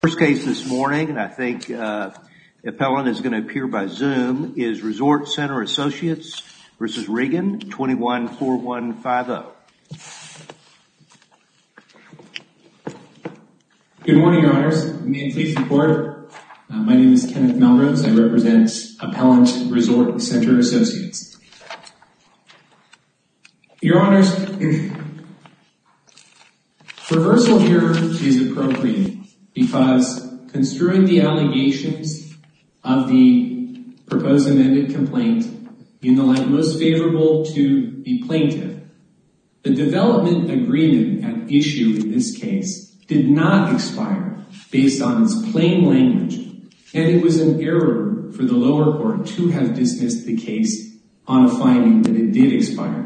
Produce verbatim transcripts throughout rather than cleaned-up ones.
First case this morning, and I think uh, appellant is going to appear by Zoom, is Resort Center Associates versus Regan, twenty-one four one five zero. Good morning, Your Honors. May it please the Court. Uh, my name is Kenneth Melrose. I represent Appellant Resort Center Associates. Your Honors, reversal here is appropriate because construing the allegations of the proposed amended complaint in the light most favorable to the plaintiff, the development agreement at issue in this case did not expire based on its plain language, and it was an error for the lower court to have dismissed the case on a finding that it did expire.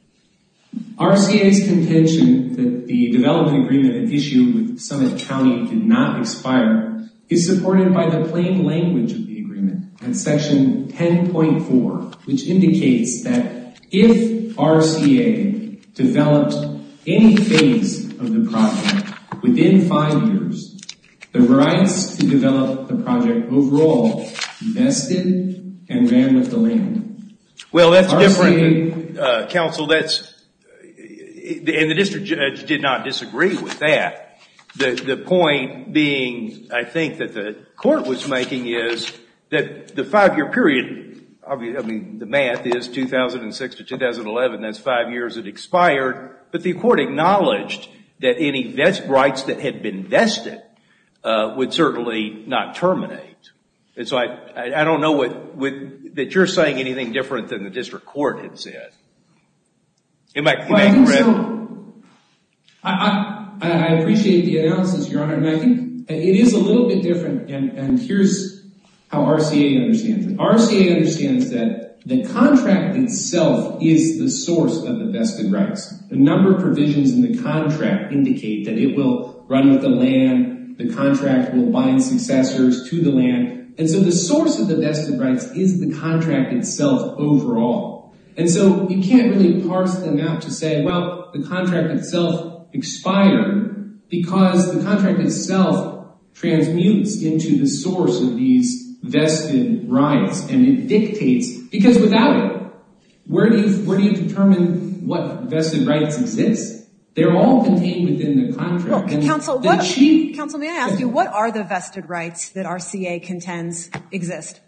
R C A's contention that the development agreement at issue with Summit County did not expire is supported by the plain language of the agreement at section ten point four, which indicates that if R C A developed any phase of the project within five years, the rights to develop the project overall vested and ran with the land. Well, that's R C A, different, uh, counsel. That's and the district judge did not disagree with that. The the point being, I think, that the court was making is that the five-year period, I mean, the math is two thousand six to two thousand eleven, that's five years it expired, but the court acknowledged that any vest rights that had been vested uh, would certainly not terminate. And so I, I, I don't know what, what, that you're saying anything different than the district court had said. Am I, am well, I, I think correct? so. I, I, I appreciate the analysis, Your Honor, and I think it is a little bit different, and, and here's how R C A understands it. R C A understands that the contract itself is the source of the vested rights. A number of provisions in the contract indicate that it will run with the land, the contract will bind successors to the land, and so the source of the vested rights is the contract itself overall. And so you can't really parse them out to say, well, the contract itself expired because the contract itself transmutes into the source of these vested rights, and it dictates, because without it, where do you, where do you determine what vested rights exist? They're all contained within the contract. Well, counsel, what, chief, counsel, may I ask you, what are the vested rights that R C A contends exist?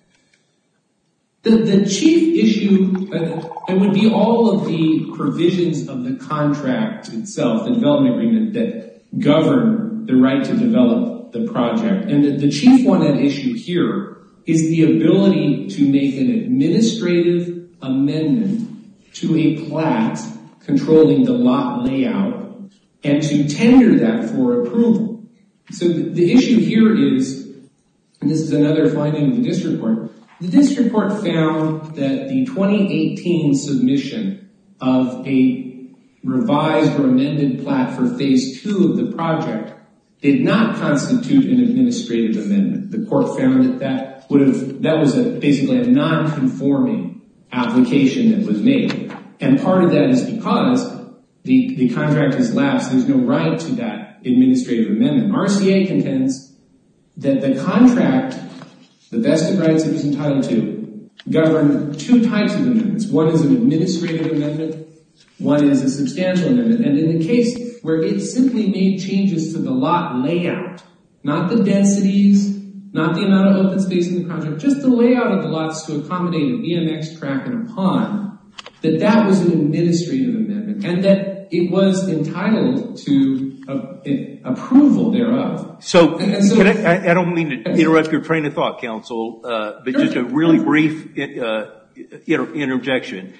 The, the chief issue, uh, it would be all of the provisions of the contract itself, the development agreement, that govern the right to develop the project. And the, the chief one at issue here is the ability to make an administrative amendment to a plat controlling the lot layout and to tender that for approval. So the, the issue here is, and this is another finding of the district court, the district court found that the twenty eighteen submission of a revised or amended plat for phase two of the project did not constitute an administrative amendment. The court found that that would have, that was a, basically a non-conforming application that was made. And part of that is because the, the contract has lapsed, there's no right to that administrative amendment. R C A contends that the contract, the vested rights it was entitled to, govern two types of amendments. One is an administrative amendment, one is a substantial amendment. And in the case where it simply made changes to the lot layout, not the densities, not the amount of open space in the project, just the layout of the lots to accommodate a B M X track and a pond, that that was an administrative amendment and that it was entitled to a, a, approval thereof. So, and, and so can I, I don't mean to interrupt your train of thought, counsel, uh, but just a really brief uh, inter- interjection.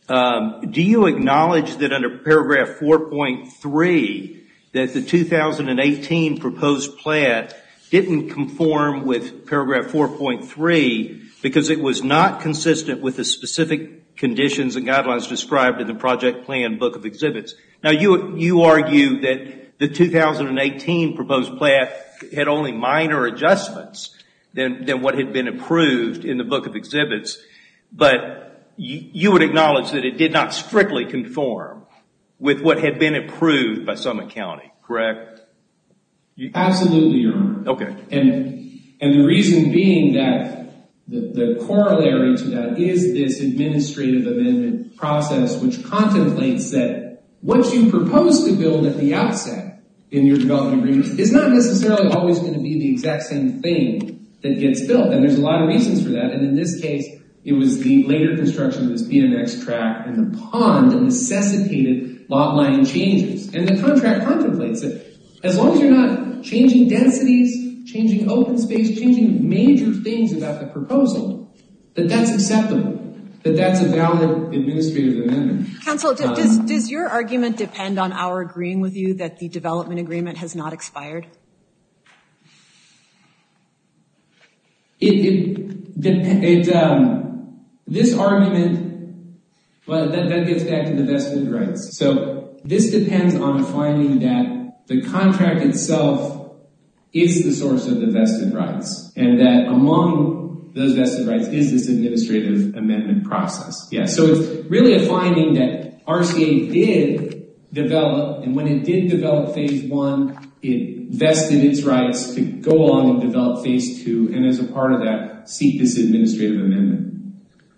Um, do you acknowledge that under paragraph four point three that the two thousand eighteen proposed plat didn't conform with paragraph four point three because it was not consistent with the specific conditions and guidelines described in the project plan book of exhibits? Now, you you argue that the two thousand eighteen proposed plat had only minor adjustments than, than what had been approved in the book of exhibits, but you, you would acknowledge that it did not strictly conform with what had been approved by Summit County, correct? You, Absolutely, Your Honor. Okay. And and the reason being that the, the corollary to that is this administrative amendment process, which contemplates that what you propose to build at the outset in your development agreement is not necessarily always going to be the exact same thing that gets built. And there's a lot of reasons for that. And in this case, it was the later construction of this B M X track and the pond that necessitated lot line changes. And the contract contemplates it. As long as you're not changing densities, changing open space, changing major things about the proposal, that that's acceptable, that that's a valid administrative amendment. Counsel, um, does, does your argument depend on our agreeing with you that the development agreement has not expired? It, it, it um, this argument, well, that, that gets back to the vested rights. So this depends on a finding that the contract itself is the source of the vested rights, and that among those vested rights is this administrative amendment process. Yeah, so it's really a finding that R C A did develop, and when it did develop phase one, it vested its rights to go along and develop phase two, and as a part of that, seek this administrative amendment.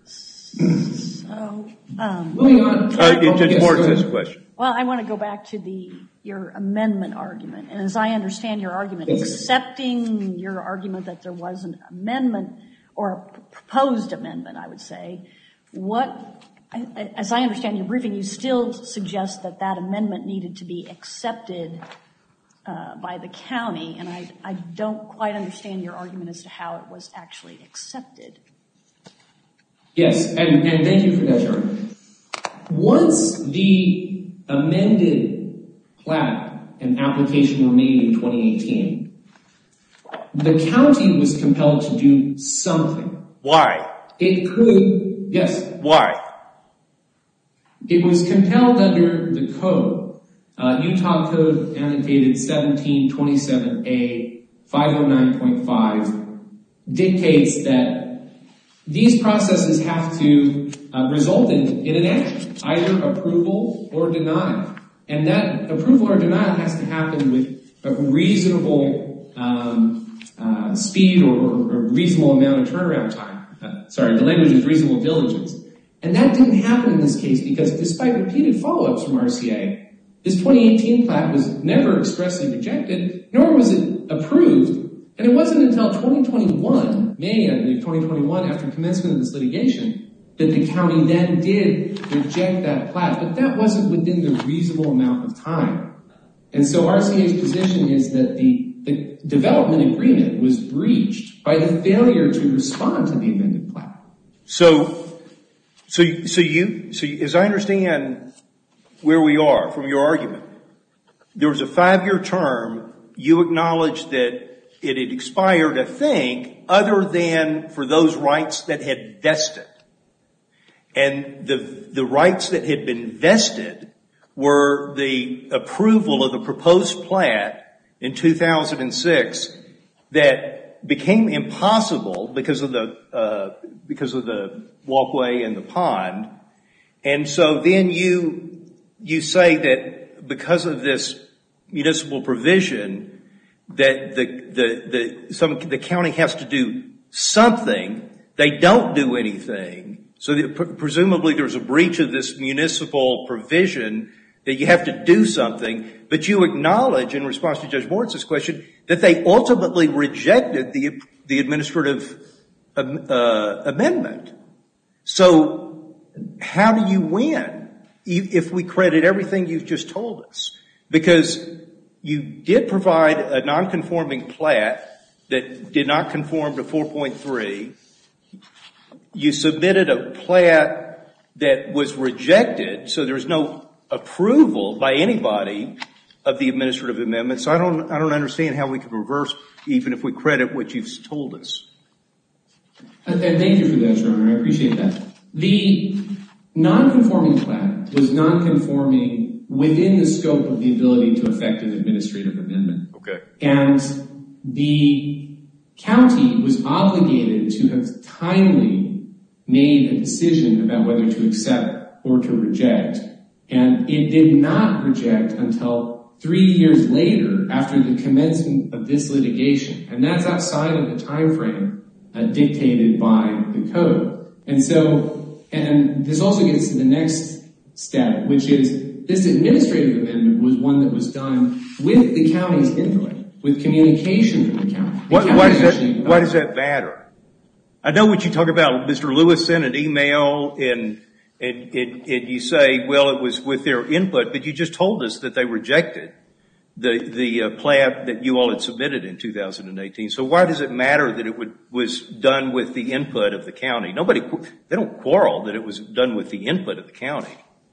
So, um, moving on. Uh, oh, Judge Moore has a question. Well, I want to go back to the your amendment argument. And as I understand your argument, yes. accepting your argument that there was an amendment or a proposed amendment, I would say, what, as I understand your briefing, you still suggest that that amendment needed to be accepted uh, by the county. And I, I don't quite understand your argument as to how it was actually accepted. Yes, and, and thank you for that, Sharon. Once the amended plat and application were made in twenty eighteen, the county was compelled to do something. Why? It could, yes. Why? It was compelled under the code, uh, Utah Code annotated seventeen twenty-seven A five oh nine point five dictates that these processes have to uh, result in, in an action, either approval or denial. And that approval or denial has to happen with a reasonable um, uh, speed or, or a reasonable amount of turnaround time. Uh, sorry, the language is reasonable diligence. And that didn't happen in this case because despite repeated follow-ups from R C A, this twenty eighteen plat was never expressly rejected, nor was it approved. And it wasn't until twenty twenty-one, May, I believe, twenty twenty-one, after commencement of this litigation, that the county then did reject that plat. But that wasn't within the reasonable amount of time. And so R C A's position is that the, the development agreement was breached by the failure to respond to the amended plat. So, so, so you, so you, as I understand where we are from your argument, there was a five-year term. You acknowledged that it had expired, I think, other than for those rights that had vested. And the, the rights that had been vested were the approval of the proposed plat in two thousand six that became impossible because of the, uh, because of the walkway and the pond. And so then you, you say that because of this municipal provision, that the, the, the, some, the county has to do something. They don't do anything. So that pr- presumably there's a breach of this municipal provision that you have to do something. But you acknowledge, in response to Judge Moritz's question, that they ultimately rejected the, the administrative um, uh, amendment. So how do you win if we credit everything you've just told us? Because you did provide a non-conforming plat that did not conform to four point three. You submitted a plat that was rejected, so there's no approval by anybody of the administrative amendment. So I don't, I don't understand how we can reverse even if we credit what you've told us. And thank you for that, Your Honor. I appreciate that. The non-conforming plat was non-conforming within the scope of the ability to effect an administrative amendment. Okay. And the county was obligated to have timely made a decision about whether to accept or to reject. And it did not reject until three years later after the commencement of this litigation. And that's outside of the time frame uh, dictated by the code. And so, and this also gets to the next step, which is this administrative amendment was one that was done with the county's input, with communication from the county. The What, county why, does actually, that, why does that matter? I know what you talk about. Mister Lewis sent an email and, and, and, and you say, well, it was with their input, but you just told us that they rejected the, the uh, plat that you all had submitted in two thousand eighteen. So why does it matter that it would, was done with the input of the county? Nobody, they don't quarrel that it was done with the input of the county.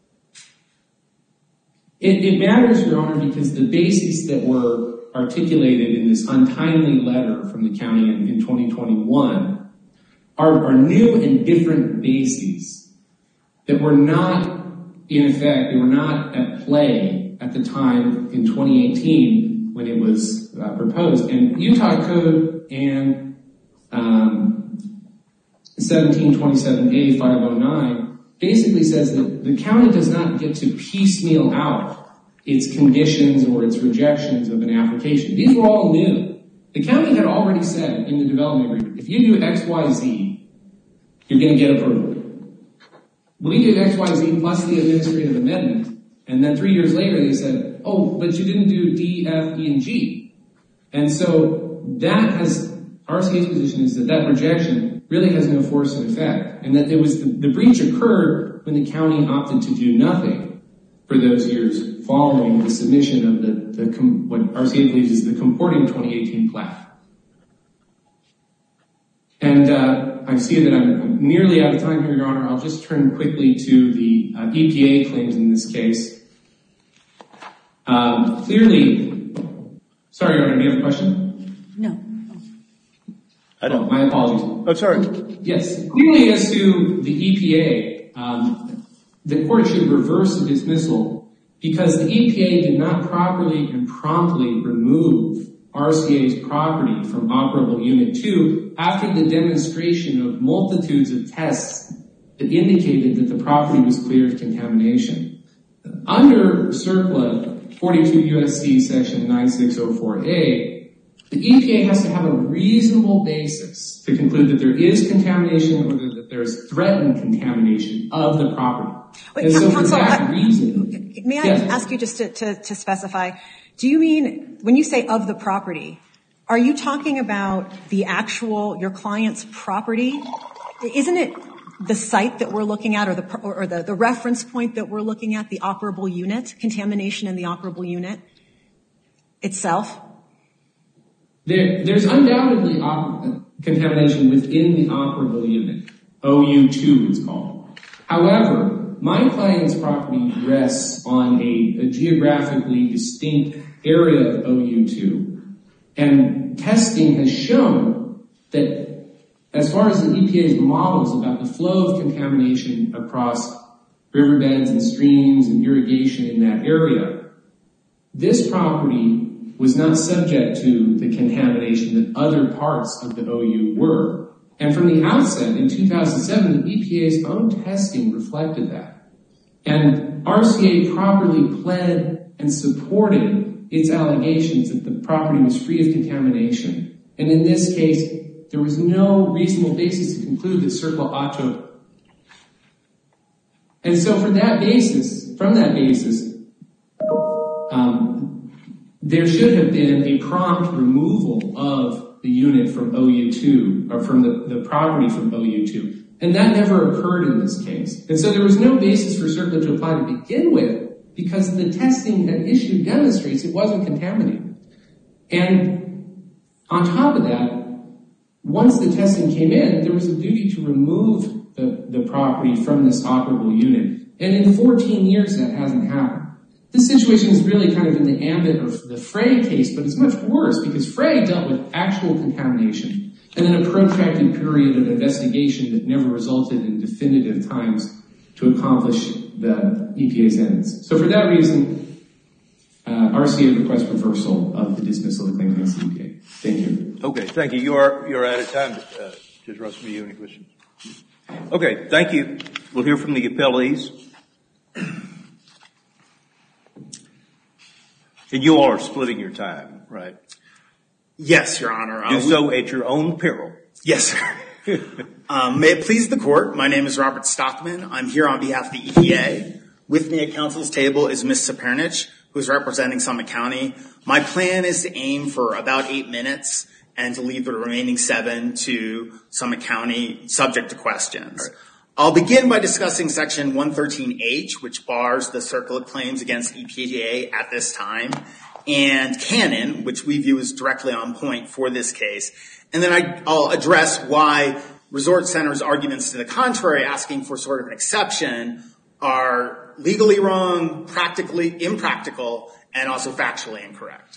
It, it matters, Your Honor, because the bases that were articulated in this untimely letter from the county in, in twenty twenty-one are, are new and different bases that were not, in effect, they were not at play at the time in twenty eighteen when it was uh, proposed. And Utah Code and um, seventeen twenty-seven A five oh nine basically says that the county does not get to piecemeal out its conditions or its rejections of an application. These were all new. The county had already said in the development agreement, if you do X, Y, Z, you're going to get approval. We did X, Y, Z plus the administrative amendment, and then three years later they said, oh, but you didn't do D, F, E, and G. And so that has, R C A's position is that that rejection really has no force and effect, and that it was the, the breach occurred when the county opted to do nothing for those years following the submission of the, the com, what R C A believes is the comporting twenty eighteen plat. And uh, I see that I'm, I'm nearly out of time here, Your Honor. I'll just turn quickly to the uh, E P A claims in this case. Um, clearly, sorry, Your Honor, do you have a question? No. I don't. Oh, my apologies. Oh, sorry. Yes, clearly as to the E P A, um, the court should reverse the dismissal because the E P A did not properly and promptly remove R C A's property from operable Unit two after the demonstration of multitudes of tests that indicated that the property was clear of contamination. Under CERCLA forty-two U S C section nine six oh four A, the E P A has to have a reasonable basis to conclude that there is contamination or that there is threatened contamination of the property. Wait, and so counsel, for that I, reason... May I yes. ask you just to, to, to specify, do you mean, when you say of the property, are you talking about the actual, your client's property? Isn't it the site that we're looking at or the, or the, the reference point that we're looking at, the operable unit, contamination in the operable unit itself? There, there's undoubtedly op- contamination within the operable unit. O U two it's called. However, my client's property rests on a, a geographically distinct area of O U two. And testing has shown that as far as the E P A's models about the flow of contamination across riverbeds and streams and irrigation in that area, this property was not subject to the contamination that other parts of the O U were. And from the outset, in two thousand seven, the E P A's own testing reflected that. And R C A properly pled and supported its allegations that the property was free of contamination. And in this case, there was no reasonable basis to conclude that CERCLA ought to. And so for that basis, from that basis, um, there should have been a prompt removal of the unit from O U two, or from the, the property from O U two. And that never occurred in this case. And so there was no basis for CERCLA to apply to begin with because the testing at issue demonstrates it wasn't contaminated. And on top of that, once the testing came in, there was a duty to remove the, the property from this operable unit. And in fourteen years, that hasn't happened. This situation is really kind of in the ambit of the Frey case, but it's much worse because Frey dealt with actual contamination and then a protracted period of investigation that never resulted in definitive times to accomplish the E P A's ends. So for that reason, uh, R C A requests reversal of the dismissal of the claim against the E P A. Thank you. Okay, thank you. You are, you're out of time. Uh, Judge Russell, do you have any questions? Okay, thank you. We'll hear from the appellees. And you all are splitting your time, right? Yes, Your Honor. Do uh, so at your own peril. Yes, sir. um, may it please the court, my name is Robert Stockman. I'm here on behalf of the E P A. With me at counsel's table is Miz Sapernich, who is representing Summit County. My plan is to aim for about eight minutes and to leave the remaining seven to Summit County, subject to questions. Right. I'll begin by discussing Section one thirteen H, which bars the CERCLA claims against E P A at this time, and Canon, which we view as directly on point for this case. And then I, I'll address why Resort Center's arguments to the contrary, asking for sort of an exception, are legally wrong, practically impractical, and also factually incorrect.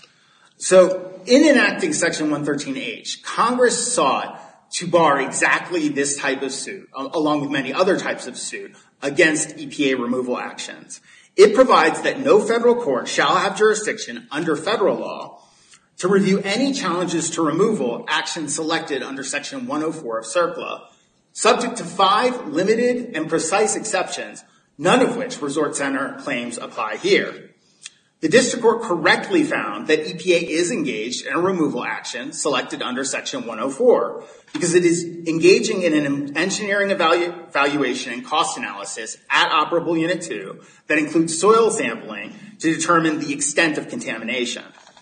So in enacting Section one thirteen H, Congress sought to bar exactly this type of suit, along with many other types of suit, against E P A removal actions. It provides that no federal court shall have jurisdiction under federal law to review any challenges to removal actions selected under Section one oh four of CERCLA, subject to five limited and precise exceptions, none of which Resort Center claims apply here. The district court correctly found that E P A is engaged in a removal action selected under Section one oh four because it is engaging in an engineering evalu- evaluation and cost analysis at Operable Unit two that includes soil sampling to determine the extent of contamination.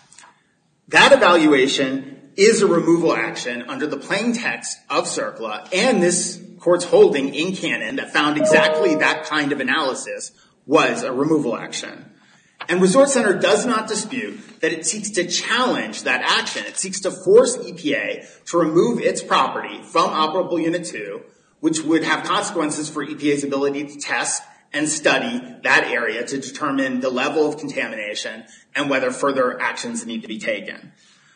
That evaluation is a removal action under the plain text of CERCLA and this court's holding in Canon that found exactly that kind of analysis was a removal action. And Resort Center does not dispute that it seeks to challenge that action. It seeks to force E P A to remove its property from Operable Unit two, which would have consequences for E P A's ability to test and study that area to determine the level of contamination and whether further actions need to be taken.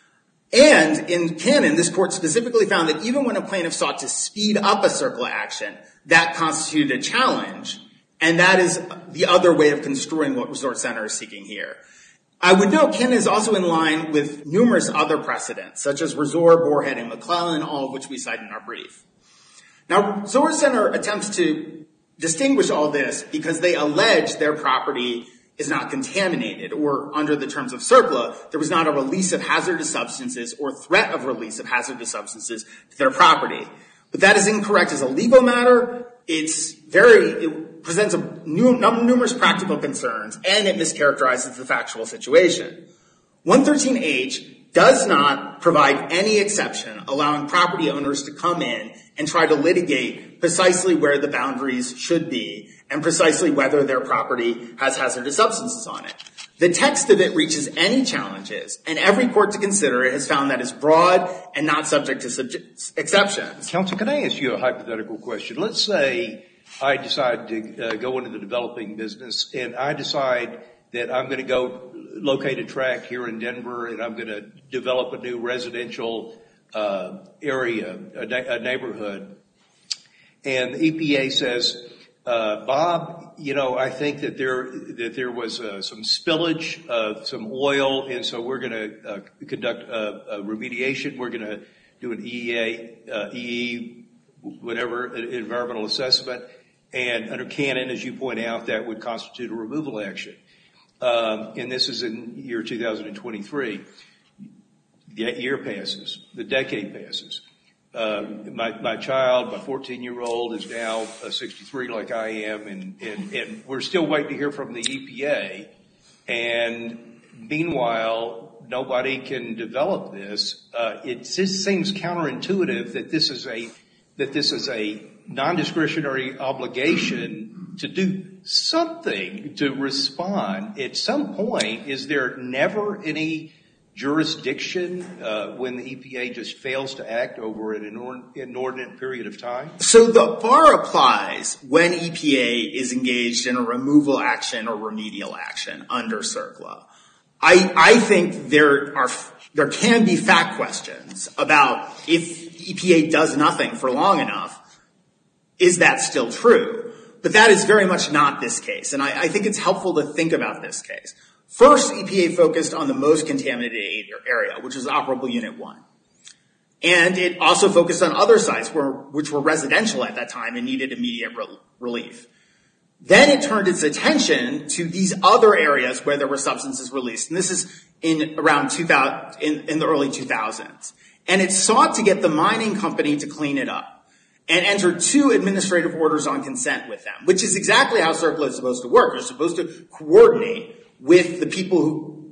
And in Canon, this court specifically found that even when a plaintiff sought to speed up a CERCLA action, that constituted a challenge. And that is the other way of construing what Resort Center is seeking here. I would note Canon is also in line with numerous other precedents, such as Resort, Boarhead, and McClellan, all of which we cite in our brief. Now, Resort Center attempts to distinguish all this because they allege their property is not contaminated, or under the terms of CERCLA, there was not a release of hazardous substances or threat of release of hazardous substances to their property. But that is incorrect as a legal matter. It's very... It, presents a new, numerous practical concerns, and it mischaracterizes the factual situation. one thirteen H does not provide any exception allowing property owners to come in and try to litigate precisely where the boundaries should be and precisely whether their property has hazardous substances on it. The text of it reaches any challenges, and every court to consider it has found that it's broad and not subject to subje- exceptions. Counsel, can I ask you a hypothetical question? Let's say I decide to uh, go into the developing business, and I decide that I'm going to go locate a tract here in Denver, and I'm going to develop a new residential uh, area, a, na- a neighborhood. And the E P A says, uh, Bob, you know, I think that there that there was uh, some spillage of some oil, and so we're going to uh, conduct a, a remediation. We're going to do an E A, uh, E E, whatever, environmental assessment. And under Canon, as you point out, that would constitute a removal action. Um, and this is in year two thousand twenty-three. The year passes. The decade passes. Uh, my, my child, my fourteen-year-old, is now uh, sixty-three like I am, and, and, and we're still waiting to hear from the E P A. And meanwhile, nobody can develop this. Uh, it just seems counterintuitive that this is a that this is a non-discretionary obligation to do something to respond. At some point, is there never any jurisdiction uh, when the E P A just fails to act over an inord- inordinate period of time? So the bar applies when E P A is engaged in a removal action or remedial action under CERCLA. I, I think there are there can be fact questions about if E P A does nothing for long enough. Is that still true? But that is very much not this case, and I, I think it's helpful to think about this case. First, E P A focused on the most contaminated area, which was Operable Unit one. And it also focused on other sites where, which were residential at that time and needed immediate re- relief. Then it turned its attention to these other areas where there were substances released. And this is in around two thousand, in, in the early two thousands. And it sought to get the mining company to clean it up and entered two administrative orders on consent with them, which is exactly how CERCLA is supposed to work. You're supposed to coordinate with the people who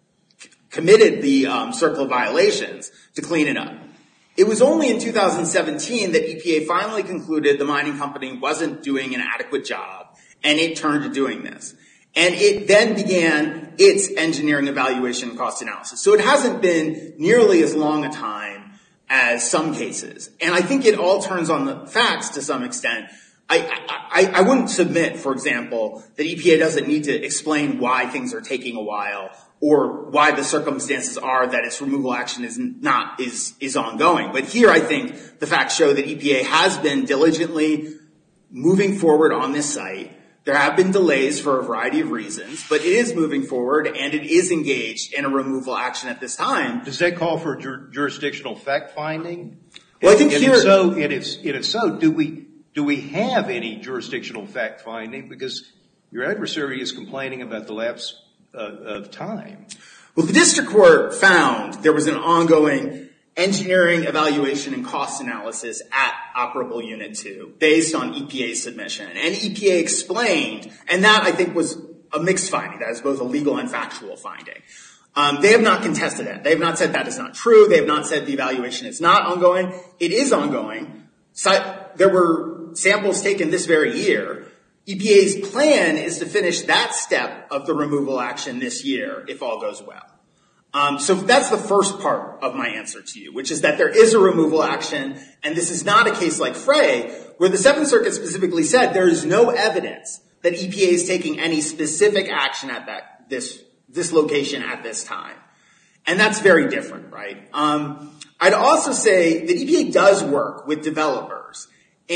c- committed the um, CERCLA violations to clean it up. It was only in two thousand seventeen that E P A finally concluded the mining company wasn't doing an adequate job, and it turned to doing this. And it then began its engineering evaluation and cost analysis. So it hasn't been nearly as long a time as some cases. And I think it all turns on the facts to some extent. I, I, I wouldn't submit, for example, that E P A doesn't need to explain why things are taking a while or why the circumstances are that its removal action is not, is, is ongoing. But here I think the facts show that E P A has been diligently moving forward on this site. There have been delays for a variety of reasons, but it is moving forward and it is engaged in a removal action at this time. Does that call for jur- jurisdictional fact finding? Well, I think and here, if so, and if, and if so, do we do we have any jurisdictional fact finding? Because your adversary is complaining about the lapse uh, of time. Well, the district court found there was an ongoing engineering evaluation and cost analysis at Operable Unit two based on E P A's submission. And E P A explained, and that I think was a mixed finding. That is both a legal and factual finding. Um, they have not contested it. They have not said that is not true. They have not said the evaluation is not ongoing. It is ongoing. So, there were samples taken this very year. E P A's plan is to finish that step of the removal action this year if all goes well. Um, so that's the first part of my answer to you, which is that there is a removal action, and this is not a case like Frey, where the Seventh Circuit specifically said there is no evidence that E P A is taking any specific action at that this this location at this time. And that's very different, right? Um, I'd also say that E P A does work with developers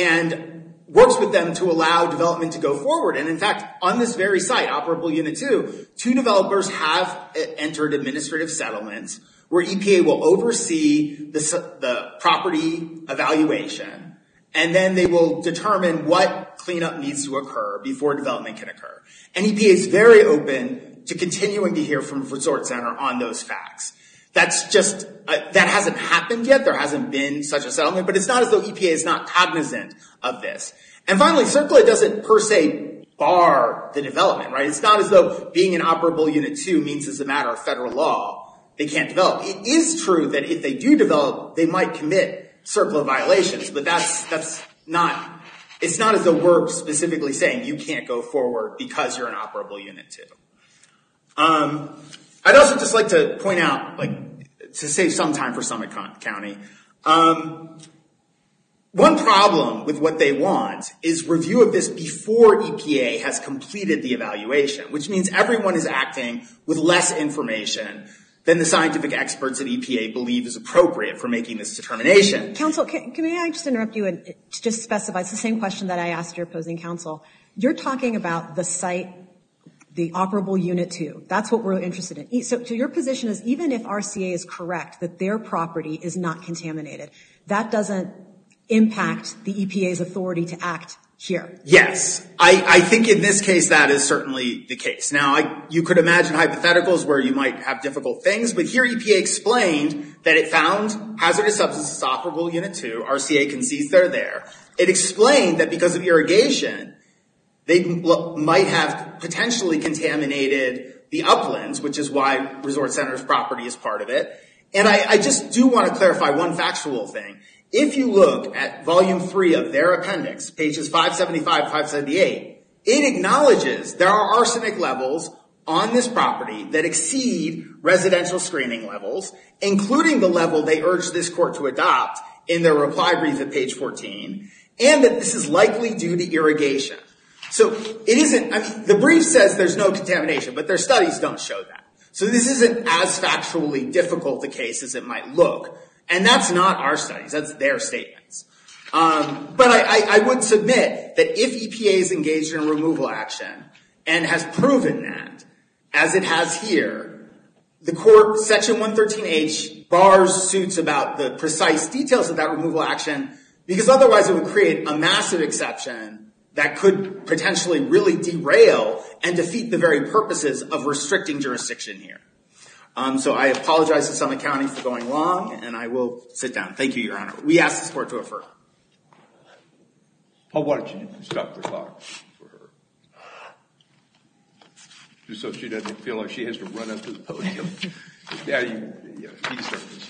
and works with them to allow development to go forward. And in fact, on this very site, Operable Unit two, two developers have entered administrative settlements where E P A will oversee the, the property evaluation, and then they will determine what cleanup needs to occur before development can occur. And E P A is very open to continuing to hear from Resort Center on those facts. That's just, uh, that hasn't happened yet. There hasn't been such a settlement, but it's not as though E P A is not cognizant of this. And finally, CERCLA doesn't per se bar the development, right? It's not as though being in Operable Unit two means as a matter of federal law, they can't develop. It is true that if they do develop, they might commit CERCLA violations, but that's, that's not, it's not as though we're specifically saying you can't go forward because you're in Operable Unit two. Um, I'd also just like to point out, like, to save some time for Summit County, um, one problem with what they want is review of this before E P A has completed the evaluation, which means everyone is acting with less information than the scientific experts at E P A believe is appropriate for making this determination. Counsel, can, can I just interrupt you and just specify? It's the same question that I asked your opposing counsel. You're talking about the site, the Operable Unit two. That's what we're interested in. So, so your position is even if R C A is correct that their property is not contaminated, that doesn't impact the E P A's authority to act here. Yes. I, I think in this case that is certainly the case. Now, I, you could imagine hypotheticals where you might have difficult things, but here E P A explained that it found hazardous substances Operable Unit two. R C A concedes they're there. It explained that because of irrigation, they might have potentially contaminated the uplands, which is why Resort Center's property is part of it. And I, I just do want to clarify one factual thing. If you look at volume three of their appendix, pages five seventy-five, five seventy-eight, it acknowledges there are arsenic levels on this property that exceed residential screening levels, including the level they urged this court to adopt in their reply brief at page fourteen, and that this is likely due to irrigation. So it isn't, I mean, the brief says there's no contamination, but their studies don't show that. So this isn't as factually difficult a case as it might look. And that's not our studies, that's their statements. Um, but I, I, I would submit that if E P A is engaged in a removal action and has proven that, as it has here, the court, Section one thirteen H, bars suits about the precise details of that removal action because otherwise it would create a massive exception that could potentially really derail and defeat the very purposes of restricting jurisdiction here. Um, so I apologize to Summit County for going long, and I will sit down. Thank you, Your Honor. We ask this court to affirm. Oh, why don't you stop the clock for her? Just so she doesn't feel like she has to run up to the podium. Yeah, you, yeah, you start this.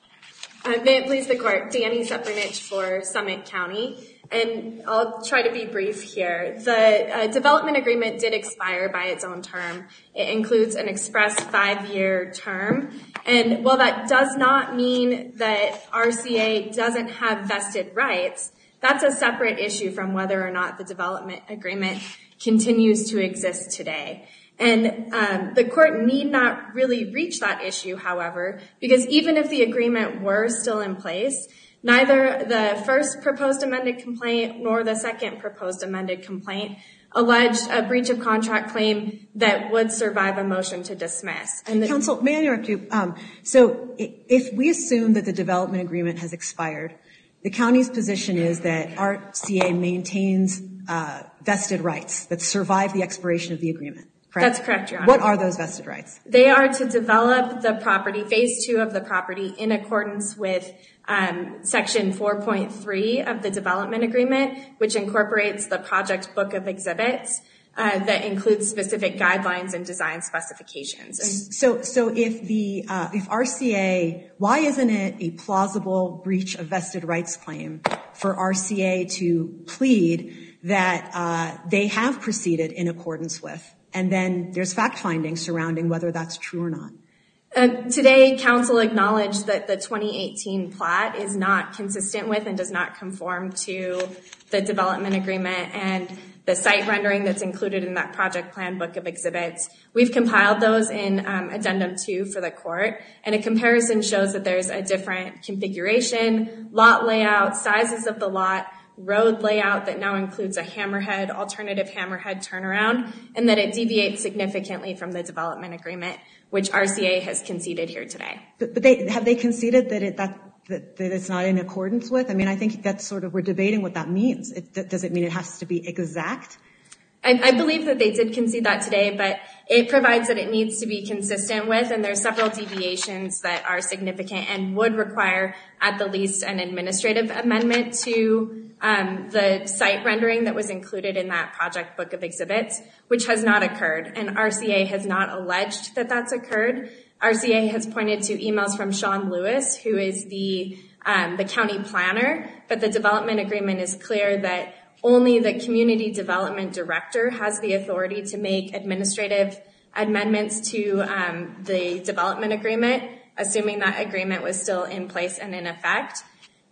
Uh, may it please the court, Danny Sepernich for Summit County, and I'll try to be brief here. The uh, development agreement did expire by its own term. It includes an express five-year term, and while that does not mean that R C A doesn't have vested rights, that's a separate issue from whether or not the development agreement continues to exist today. And um, the court need not really reach that issue, however, because even if the agreement were still in place, neither the first proposed amended complaint nor the second proposed amended complaint alleged a breach of contract claim that would survive a motion to dismiss. And the- Counsel, may I interrupt you? Um, so if we assume that the development agreement has expired, the county's position is that R C A maintains uh, vested rights that survive the expiration of the agreement. Correct? That's correct, Your Honor. What are those vested rights? They are to develop the property, phase two of the property, in accordance with um, section four point three of the development agreement, which incorporates the project book of exhibits uh, that includes specific guidelines and design specifications. And so, so if the uh, if R C A, why isn't it a plausible breach of vested rights claim for R C A to plead that uh, they have proceeded in accordance with? And then there's fact-finding surrounding whether that's true or not. Uh, today, council acknowledged that the twenty eighteen plat is not consistent with and does not conform to the development agreement and the site rendering that's included in that project plan book of exhibits. We've compiled those in um, addendum two for the court, and a comparison shows that there's a different configuration, lot layout, sizes of the lot, road layout that now includes a hammerhead, alternative hammerhead turnaround, and that it deviates significantly from the development agreement, which R C A has conceded here today. But, but they, have they conceded that it, that, that, that it's not in accordance with? I mean, I think that's sort of, we're debating what that means. It, does it mean it has to be exact? I, I believe that they did concede that today, but it provides that it needs to be consistent with, and there's several deviations that are significant and would require, at the least, an administrative amendment to um, the site rendering that was included in that project book of exhibits, which has not occurred, and R C A has not alleged that that's occurred. R C A has pointed to emails from Sean Lewis, who is the um, the county planner, but the development agreement is clear that only the community development director has the authority to make administrative amendments to um, the development agreement, assuming that agreement was still in place and in effect.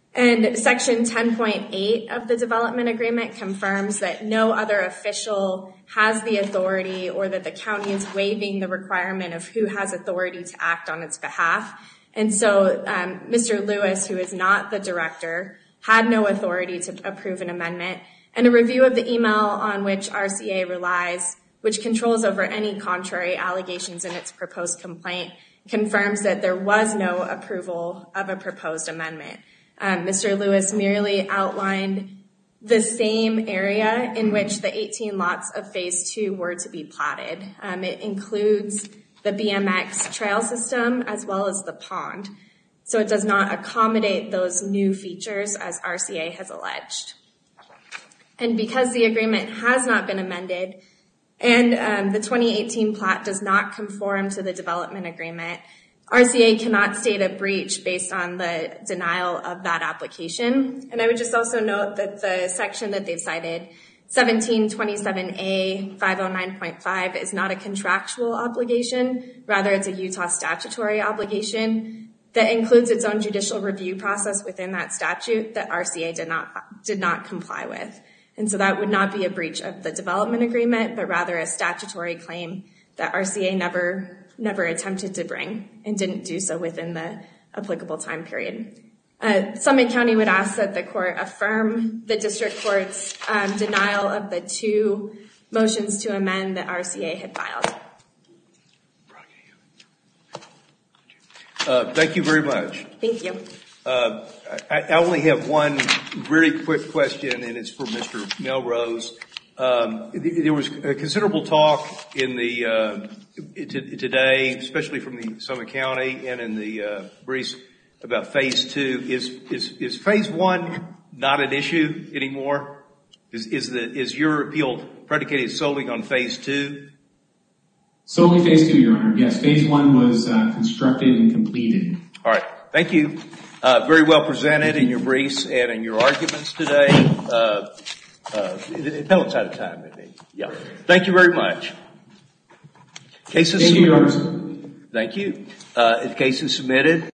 And section ten point eight of the development agreement confirms that no other official has the authority, or that the county is waiving the requirement of who has authority to act on its behalf. And so um, Mister Lewis, who is not the director, had no authority to approve an amendment. And a review of the email on which R C A relies, which controls over any contrary allegations in its proposed complaint, confirms that there was no approval of a proposed amendment. Um, Mister Lewis merely outlined the same area in which the eighteen lots of phase two were to be platted. Um, it includes the B M X trail system as well as the pond. So it does not accommodate those new features as R C A has alleged. And because the agreement has not been amended and um, the twenty eighteen plat does not conform to the development agreement, R C A cannot state a breach based on the denial of that application. And I would just also note that the section that they've cited, seventeen twenty-seven A five oh nine point five, is not a contractual obligation. Rather, it's a Utah statutory obligation that includes its own judicial review process within that statute that R C A did not did not comply with. And so that would not be a breach of the development agreement, but rather a statutory claim that R C A never never attempted to bring and didn't do so within the applicable time period. Uh, Summit County would ask that the court affirm the district court's um, denial of the two motions to amend that R C A had filed. Uh, thank you very much. Thank you. Uh, I, I only have one very quick question, and it's for Mister Melrose. Um, there was a considerable talk in the uh, t- today, especially from the Summit County and in the uh, briefs about phase two. Is is is phase one not an issue anymore? Is is the is your appeal predicated solely on phase two? Solely phase two, Your Honor. Yes, phase one was uh, constructed and completed. All right. Thank you. Uh, very well presented in your briefs and in your arguments today. Uh, uh, Appellate's out of time, I think. Yeah. Thank you very much. Case is Thank you, Your Honor. Thank you. Uh, the case is submitted.